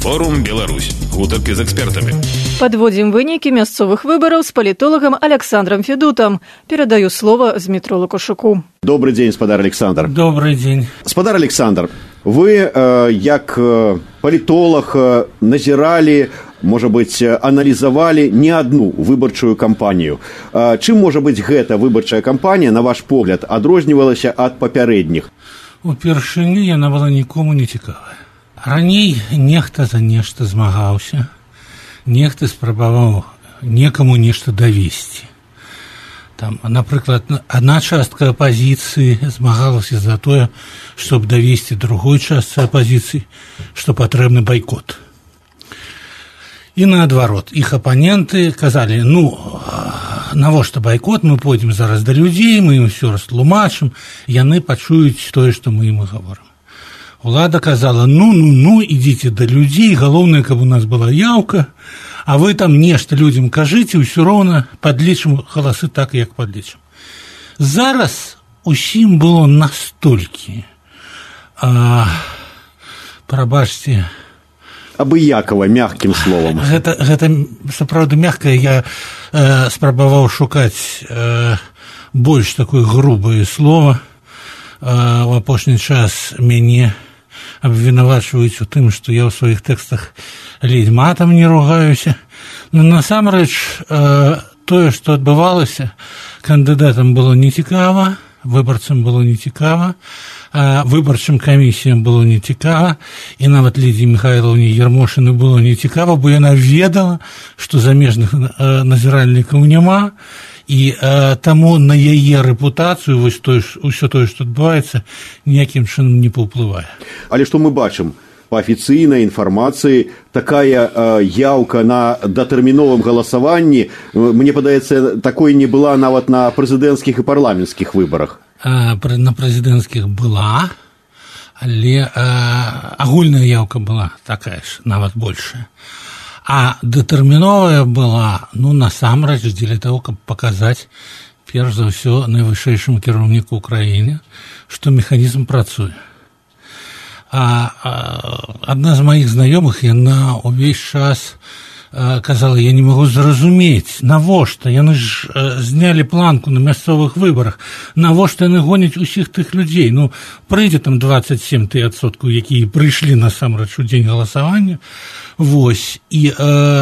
Форум Беларусь. Гутаркі з экспертамі. Падводзім вынікі мясцовых выбараў з палітолагам Александром Федутам. Перадаю слово Змітру Лукашуку. Добрый день, спадар Александр. Добрый день. Спадар Александр, вы, як палітолог, назіралі, можа быць, аналізавалі не адну выбарчую кампанію. Чым можа быць гэта выбарчая кампанія, на ваш погляд, адрознівалася ад папярэдніх? Упершыню яна была нікому не цікавая. Раней нехта за нешта змагаўся, нехта спрабаваў некаму нешта давесці. Там, напрыклад, адна частка апазіцыі змагалася за тое, чтобы давесці другой частцы апазіцыі, што патрэбны байкот. І наадварот, іх апаненты казалі, навошта байкот, мы пойдзем зараз да людзей, мы ім усё растлумачым, яны пачуюць тое, што мы ім гаворым. Улада казала, ідзіце да людзей, галоўнае, каб у нас была яўка, а вы там нешта людзям кажыце, ўсё роўна падлічым галасы так, як падлічым. Зараз усім было настолькі, прабачце, абыякава, мягкім словам. Гэта сапраўды мягкае, я спрабаваў шукаць больш такое грубае слово. У апошні час мяне абвінавачваюць у тым, што я ў сваіх тэкстах ледзь матам не ругаюся. Но насамрэч тое, што адбывалася, кандыдатам было нецікава, выбарцам было нецікава, выбарчым камісіям было нецікава, і нават Лідзі Міхайлаўне Ярмошыны было нецікава, бо яна ведала, што замежных назіральнікаў няма, і таму на яе рэпутацыю ўсё тое, што адбываецца, ніякім чынам не паўплывае. Але што мы бачым? Па афіцыйнай інфармацыі такая яўка на датэрміновым галасаванні, мне падаецца, такой не была нават на прэзідэнцкіх і парламенцкіх выбарах. На прэзідэнцкіх была, але агульная яўка была такая ж, нават большая. А датэрміновая была, насамрэч, дзеля таго, каб паказаць, перш за ўсё, найвышэйшаму кіраўніку ўкраіне, што механізм працуе. Адна з маіх знаёмых, яна ўвесь час казала, я не магу зразумець, навошта, яны ж знялі планку на мясцовых выбарах, навошта яны гоняць усіх тых людзей, прыйдзе там 27%, якія прыйшлі насамрэч у дзень галасавання, вось, і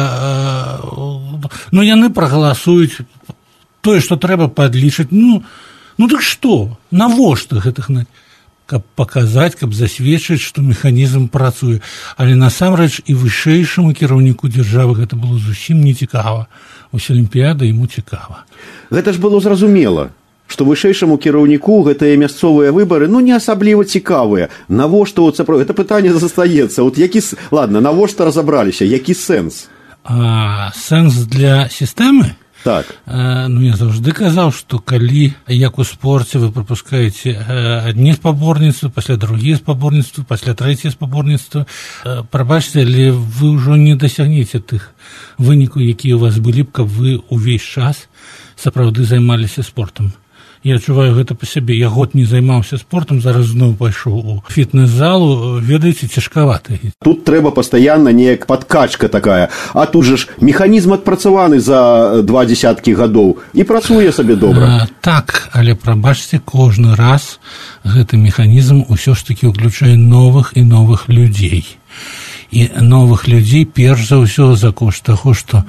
яны прагаласуюць тое, што трэба падлічыць, так што, навошта гэтых, каб паказаць, каб засведчыць, што механізм працуе. Але насамрэч і вышэйшаму кіраўніку дзяржавы гэта было зусім не цікава. Вось Алімпіяда яму цікава. Гэта ж было зразумела, што вышэйшаму кіраўніку гэтыя мясцовыя выбары не асабліва цікавыя. Навошта гэта пытанне застаецца. Ладно, навошта разабраліся, які сэнс? Сэнс для сістэмы? Так. Я заўжды казаў, што калі, як у спорце, вы прапускаеце адні спаборніцтвы, пасля другія спаборніцтвы, пасля трэція спаборніцтвы, прабачце, але вы ўжо не дасягнеце тых вынікаў, якія ў вас былі б, каб вы ўвесь час сапраўды займаліся спортам. Я адчуваю гэта па сябе. Я год не займаўся спортам, зараз зноў пайшоў у фітнес-залу, ведаеце, цяжкавата. Тут трэба пастаянна неяк падкачка такая. А тут жа ж механізм адпрацаваны за 20 гадоў і працуе сабе добра. Так, але прабачце, кожны раз гэты механізм усё ж такі ўключае новых і новых людзей. І новых людзей перш за ўсё за кошт таго, што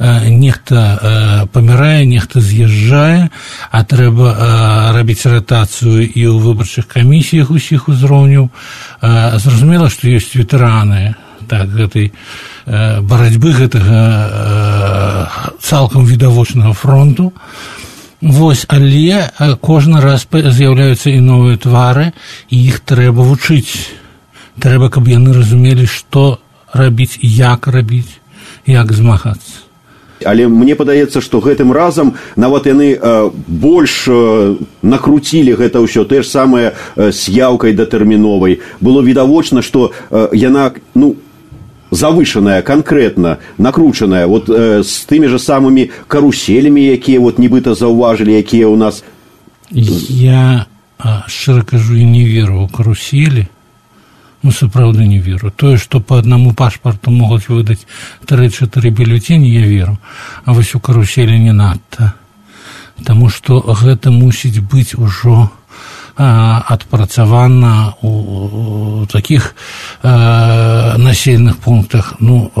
нехта памірае, нехта з'язджае, а трэба рабіць ратацыю і ў выбарчых камісіях усіх узроўняў. Зразумела, што ёсць ветэраны гэтай барацьбы, гэтага цалкам відавочнага фронту. Вось, але кожны раз з'яўляюцца і новыя твары, і іх трэба вучыць. Трэба, каб яны разумелі, што рабіць, як змагацца. Але мне падаецца, што гэтым разам нават яны больш накруцілі гэта ўсё, те ж самае з яўкай датэрміновай. Было відавочна, што яна, завышаная, канкрэтна, накручаная, з тымі ж самымі каруселямі, якія нібыта заўважылі, якія ў нас. Я, шчыра кажу, не веру ў каруселі. Ну, сапраўды не веру. Тое, што па аднаму пашпарту могуць выдаць 3-4 бюлетэні, я веру. А вось у каруселі не надта. Таму што гэта мусіць быць ужо адпрацавана у такіх населеных пунктах,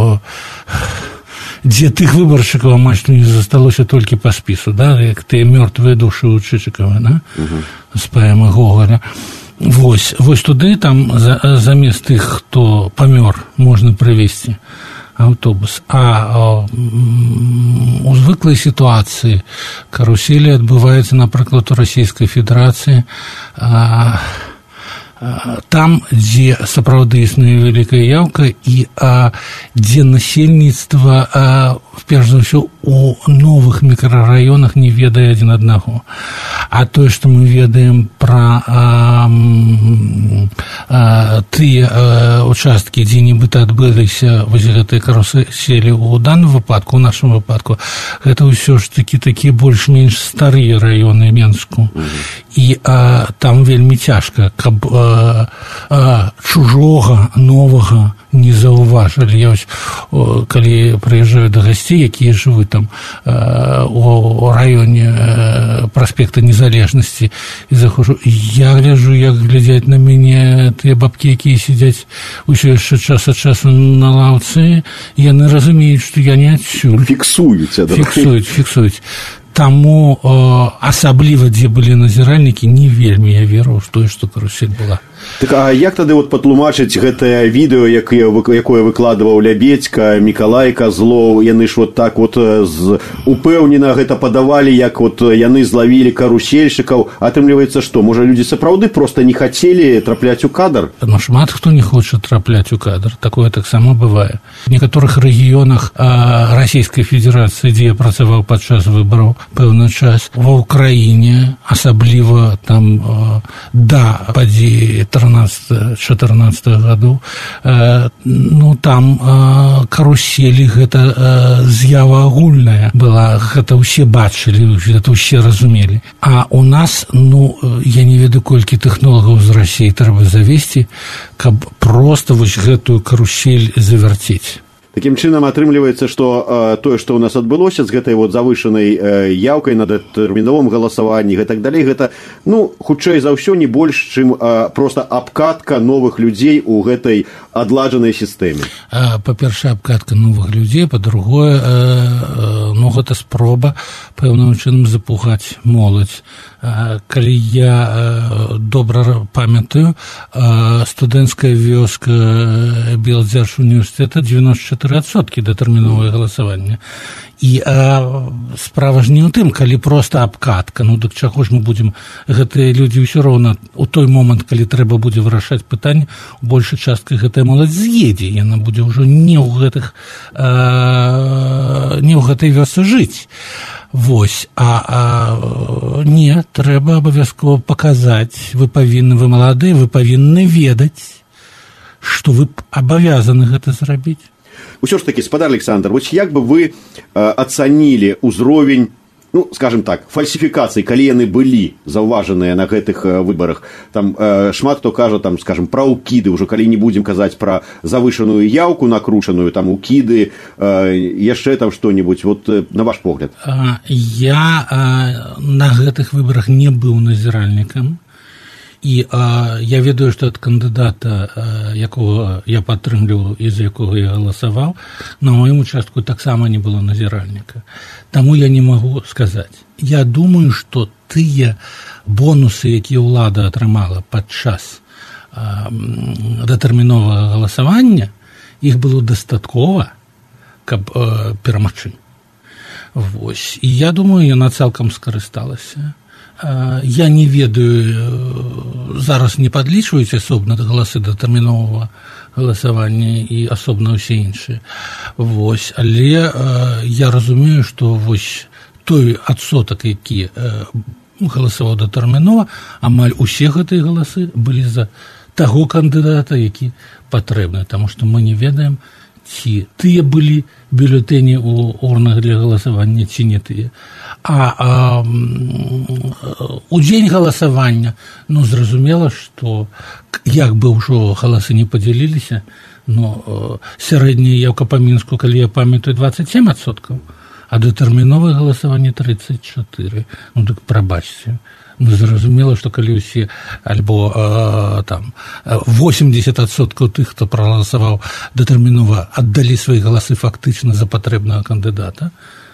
дзе тых выбаршчыкаў амаль што не засталося толькі па спісу, да? Як тыя мёртвыя душы ў Чычыкава, да? З паэмы Гоголя. Вось туды там замест тых, хто памёр, можна прывезці аўтобус. А у звыклай сітуацыі каруселі адбываецца, напрыклад, у Расійскай Федэрацыі, там, дзе сапраўды існуе вялікая яўка і дзе насельніцтва, перш за ўсё, у новых мікрараёнах не ведае адзін аднаго. А тое, што мы ведаем пра тыя участкі, дзе нібыта адбыліся вось гэтыя каруселі ў даным выпадку, у нашым выпадку, гэта ўсё ж такі такія больш-менш старыя раёны Менску. І там вельмі цяжка, каб чужога, новага не заўважылі. Я вось, калі прыязджаю да гасцей, якія жывуць там у раёне праспекта Незалежнасці, і захожу, я гляджу, як глядзяць на мяне тыя бабкі, якія сядзяць усё яшчэ час ад часу на лаўцы, яны разумеюць, што я не адсюль. Фіксуюць. Таму асабліва, дзе былі назіральнікі, не вельмі я веру ў тое, што карусель была. Так, а як тады патлумачыць гэтае відэо, якое выкладываў Лябедзька, Мікалай Казлоў, яны ж так упэўнена гэта падавалі, як яны злавілі карусельшчыкаў, атрымліваецца што? Можа, людзі сапраўды проста не хацелі трапляць у кадр? Шмат хто не хоча трапляць у кадр, такое таксама бывае. В некаторых рэгіёнах Расійскай Федэрацыі, дзе я працаваў падчас выбараў пэўны час, ва ўкраіне, асабліва там да падзеі 13-14 гадоў, там каруселі гэта з'ява агульная была, гэта ўсе бачылі, гэта ўсе разумелі. А у нас, я не ведаю, колькі тэхнолагаў з Расіі трэба завесці, каб проста вось гэтую карусель завярціць. Такім чынам атрымліваецца, што тое, што ў нас адбылося з гэтай завышанай яўкай на датэрміновым галасаванні і так далей, гэта, хутчэй за ўсё, не больш, чым проста абкатка новых людзей у гэтай адладжанай сістэме. Па-першае, абкатка новых людзей, па-другое, гэта спроба пэўным чынам запугаць моладзь. Калі я добра памятаю, студэнцкая вёска Белдзяржуніверсітэта 94% датэрміновае галасаванне. І справа ж не ў тым, калі проста абкатка, дык чаго ж мы будзем, гэтыя людзі ўсё роўна у той момант, калі трэба будзе вырашаць пытанне, у большай часткай гэтая моладзь з'едзе, яна будзе ўжо не ў гэтай вёсцы жыць. Вось, не, трэба абавязкова паказаць, вы маладыя, вы павінны ведаць, што вы абавязаны гэта зрабіць. Усё ж такі, спадар Александр, вось як бы вы ацанілі ўзровень, скажем так, фальсіфікацый, калі яны былі заўважаныя на гэтых выбарах? Там шмат хто кажа, там, скажем, пра ўкіды, ўжо калі не будзем казаць пра завышаную яўку накручаную, там ўкіды, яшчэ там што-небудзь, на ваш погляд. Я на гэтых выбарах не быў назіральнікам. І я ведаю, што ад кандыдата, якога я падтрымліваў і за якога я галасаваў, на маім участку таксама не было назіральніка. Таму я не магу сказаць. Я думаю, што тыя бонусы, якія ўлада атрымала падчас датэрміновага галасавання, іх было дастаткова, каб перамагчы. Вось. І я думаю, яна цалкам скарысталася. Я не ведаю, зараз не падлічваюць асобна галасы датэрміновага галасавання і асобна ўсе іншыя. Вось, але я разумею, што вось той адсотак, які галасаваў датэрмінова, амаль усе гэтыя галасы былі за таго кандыдата, які патрэбны, таму што мы не ведаем, ці тыя былі бюлетэні ў урнах для галасавання, ці не тыя. А у дзень галасавання, зразумела, што як бы ўжо галасы не падзяліліся, сярэдняя яўка па Мінску, калі я памятаю, 27%, а дэтэрміновае галасаванне 34%. Так прабачце. Зразумела, што калі ўсе альбо 80% тых, хто прагаласаваў дэтэрмінова, аддалі свае галасы фактычна за патрэбнага кандыдата,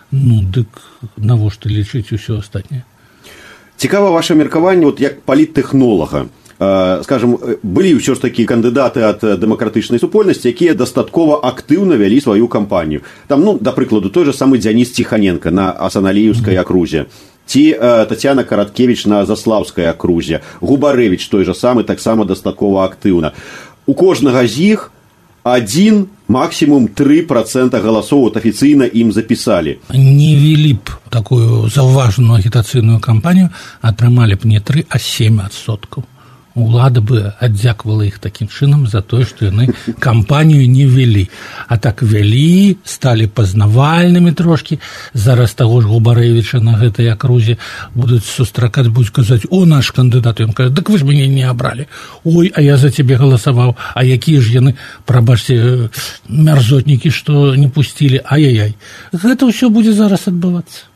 дык навошта лічыць усё астатняе? Цікава ваше меркаванне, як паліттэхнолага. Скажем, былі ўсё ж такі кандыдаты ад дэмакратычнай супольнасці, якія дастаткова актыўна вялі сваю кампанію. Там, да прыкладу, той же самы Дзяніс Ціханенка на Асаналіеўскай акрузе, ці Тацяна Караткевіч на Заслаўскай акрузе, Губарэвіч той же самы, таксама дастаткова актыўна. У кожнага з іх 1, максімум 3% галасоў афіцыйна ім запісалі. Не вели б такую заўважную агітацыйную кампанію, атрымалі б не 3, а 7%. Улада бы аддзякавала іх такім чынам за тое, што яны кампанію не вялі. А так вялі, сталі пазнавальнымі трошкі. Зараз таго ж Губарэвіча на гэтай акрузе будуць сустракаць, будуць казаць: «О, наш кандыдат». Ён кажа: «Дык вы ж мяне не абралі». «Ой, а я за цябе галасаваў». А якія ж яны, прабачце, мярзотнікі, што не пусцілі. Ай-яй-яй. Гэта ўсё будзе зараз адбывацца.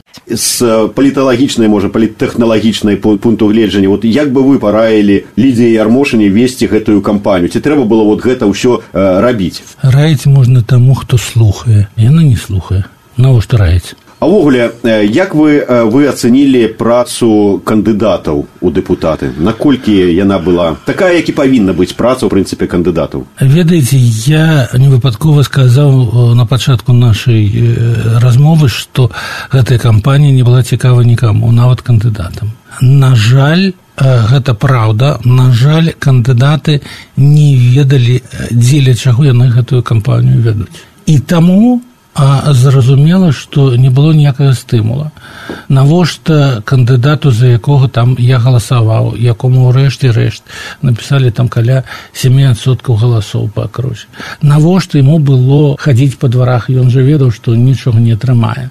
З паліталагічнай, можа, паліттэхналагічнай пункту гледжання, як бы вы параілі Лідзіі Ярмошыне весці гэтую кампанію? Ці трэба было гэта ўсё рабіць? Раіць можна таму, хто слухае. Яна не слухае. Навошта раіць? А ўвогуле, як вы ацэнілі працу кандыдатаў у дэпутаты? Наколькі яна была такая, як і павінна быць праца, ў прынцыпе, кандыдатаў? Ведаеце, я невыпадкова сказаў на пачатку нашай размовы, што гэтая кампанія не была цікава нікаму, нават кандыдатам. На жаль, гэта праўда, на жаль, кандыдаты не ведалі, дзеля чаго яны гэтую кампанію вядуць. І таму зразумела, што не было ніякага стымула. Навошта кандыдату, за якога там я галасаваў, якому рэшце рэшт напісалі там каля 7% галасоў па акрузе. Навошта яму было хадзіць па дварах? Ён жа ведаў, што нічога не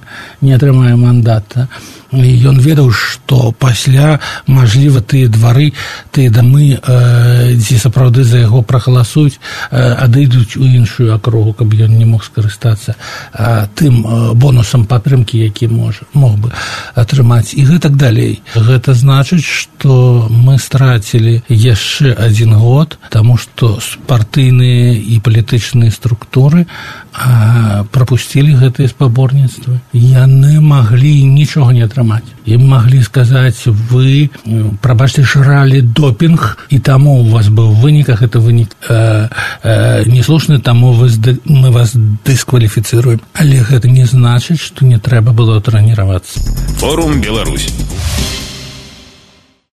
атрымае мандата. Ён ведаў, што пасля, мажліва, тыя двары, тыя дамы, дзе сапраўды за яго прагаласуюць, адыдуць у іншую акругу, каб ён не мог скарыстацца тым бонусам падтрымкі, які мог бы атрымаць, і гэтак далей. Гэта значыць, што мы страцілі яшчэ 1 год, таму што партыйныя і палітычныя структуры прапусцілі гэтыя спаборніцтвы. Яны маглі нічога не атрымаць. Ім маглі сказаць: вы, прабачце, жралі допінг, і таму у вас быў вынік, а гэта вынік неслушны, таму мы вас дыскваліфіцыруем. Але гэта не значыць, што не трэба было трэніравацца. Форум Беларусь.